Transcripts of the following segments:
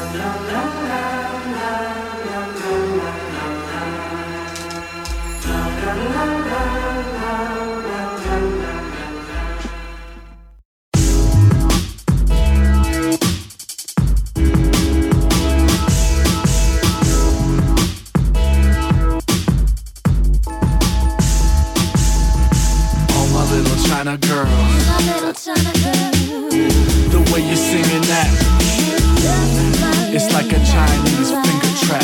China girl, the way you're singing that, it's like a Chinese finger trap.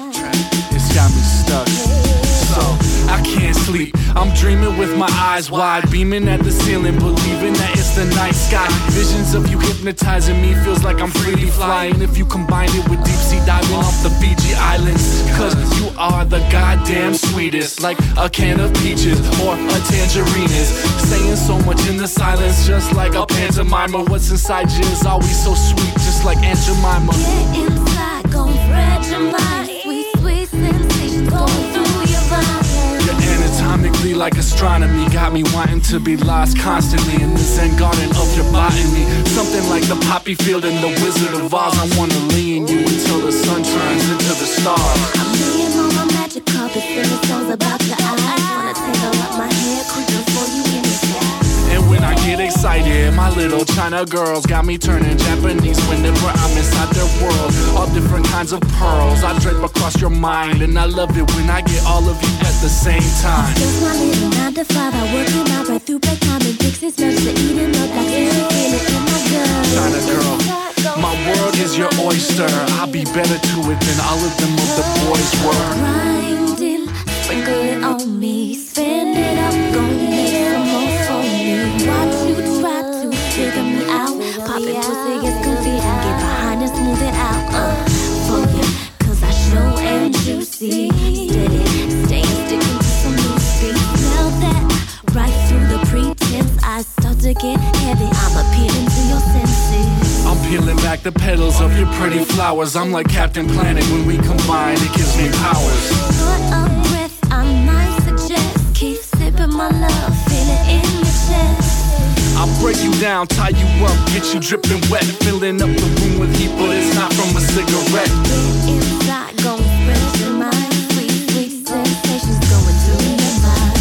It's got me stuck, so I can't sleep. I'm dreaming with my eyes wide, beaming at the ceiling, believing that it's the night sky. Visions of you hypnotizing me, feels like I'm freely flying. If you combine it with deep sea diving off the Fiji Islands, cause you are the goddamn sweetest, like a can of peaches or a tangerine is. Saying so much in the silence, just like a pantomime. What's inside you is always so sweet, just like Aunt Jemima. Get inside, gon' spread your mind. Sweet, sweet sensations going through your body. Anatomically like astronomy, got me wanting to be lost constantly in the Zen garden of your botany. Something like the poppy field and the Wizard of Oz. I wanna lean you until the sun turns into the stars. I'm laying on my magic carpet, singing songs about your eyes. Wanna tangle up my hair, creeping for you in the sky. And when I get excited, my little China girls got me turning Japanese whenever I'm inside their world. All different kinds of pearls I drape across your mind, and I love it when I get all of you at the same time. Just my little 9 to 5, I work it out right through break time and Dixie's merch to eating up like sushi, feel it in my gut. China girl, my world is your oyster. I'll be better to it than all of them of the boys were. Grinding, sprinkle it on me, spend it up, gon' make some more for me. Watch you try to figure me out, poppin' pussy is goofy and get behind and smooth it out. For you, cause I show am juicy, steady, staying sticking to some loose feet. Now that right through the pretense, I start to get heavy. I'm appealing to your senses. I'm peeling back the petals of your pretty flowers. I'm like Captain Planet, when we combine, it gives me powers. Short of breath, I might suggest keep sipping my love, feel it in your chest. I'll break you down, tie you up, get you dripping wet, filling up the room with heat, but it's not from a cigarette. Get inside, gon' spread your mind. Sweet, sweet sensations going through your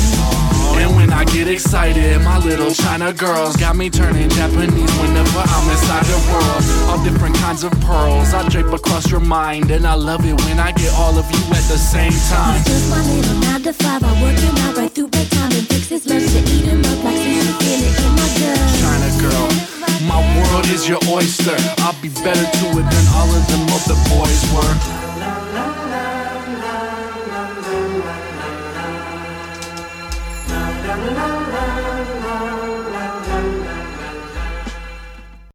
mind. And when I get excited, my little China girls got me turning Japanese whenever I'm inside their world. All different kinds of pearls I drape across your mind, and I love it when I get all of you at the same time. It's just my little 9 to 5, I work it out right through break time and Dixie's merch to eat 'em up like sushi, feel it in my gut. China girl, my world is your oyster. I'll be better to it than all of them other boys were. La la la